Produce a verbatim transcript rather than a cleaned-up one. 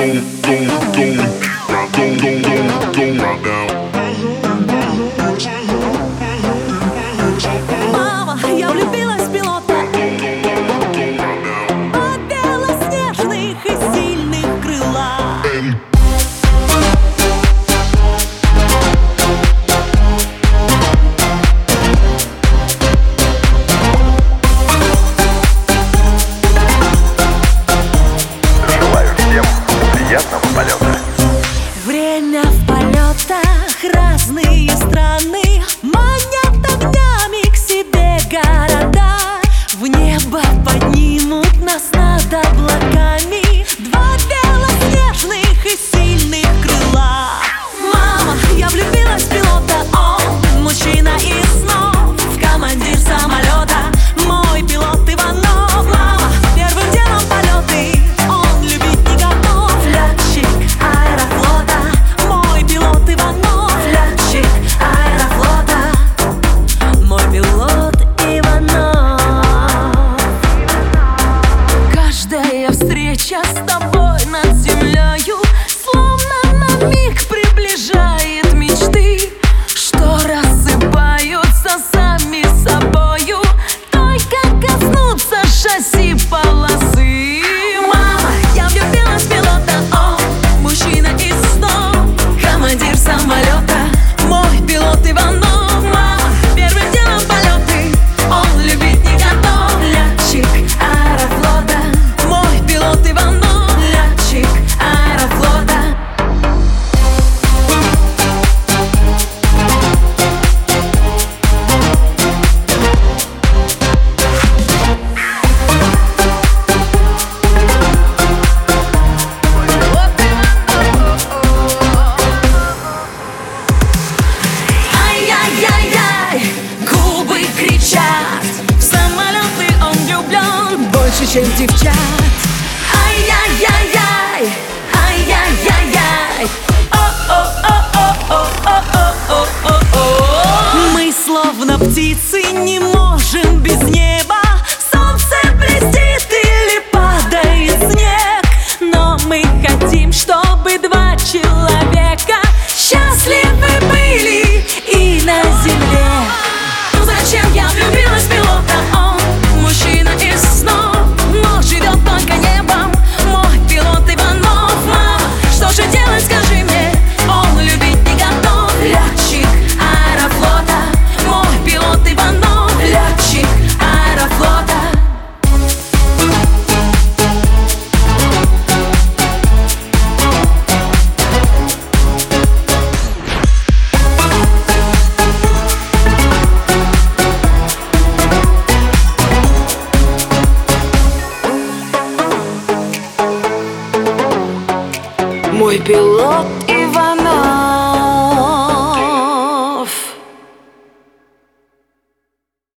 Мама, я влюбилась в пилота от белоснежных и сильных крыла. Желаю всем приятного полета. Время в полетах, разные страны манят огнями к себе города. В небо поднимут нас над облаками два белоснежных и сильных крыла. Мама, я влюбилась в пилота, он мужчина из снов, командир самолета, мой пилот Иванов. Мама, первым делом полеты он любить не готов. Летчик аэрофлота, мой пилот Иванов. Летчик аэрофлота, мой пилот Иванов. Каждая встреча с тобой над землею словно на миг приближает мечты, что рассыпаются сами собою, только коснуться шасси полосы. Мама, я влюбилась в пилота, он мужчина из снов, командир самолета, мой пилот Иванов. Мама, первым делом полеты он любить не готов. Летчик аэрофлота, мой пилот Иванов. Летчик аэрофлота. Ай-яй-яй-яй, губы кричат, в самолеты он влюблен больше, чем девчат. Ай-яй-яй-яй, ай-яй-яй-яй, о-о-о-о-о-о-о-о. Мы словно птицы не можем без неба. Солнце блестит или падает снег, но мы хотим, чтобы два человека счастливы были и на земле. Ну зачем я влюбилась в пилота? Он мужчина из снов, но живет только небом, мой пилот Иванов. Мама, что же делать, скажи мне, он любить не готов. Летчик аэрофлота, мой пилот Иванов. Летчик аэрофлота. Мой пилот